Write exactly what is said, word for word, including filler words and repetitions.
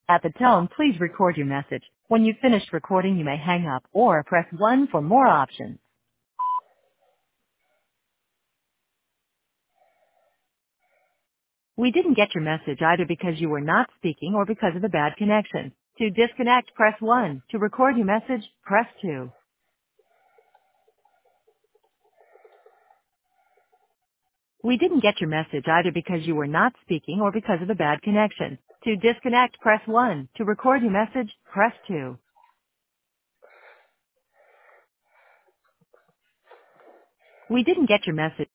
At the tone, please record your message. When you've finished recording, you may hang up or press one for more options. We didn't get your message either because you were not speaking or because of a bad connection. To disconnect, press one. To record your message, press two. We didn't get your message either because you were not speaking or because of a bad connection. To disconnect, press one. To record your message, press two. We didn't get your message.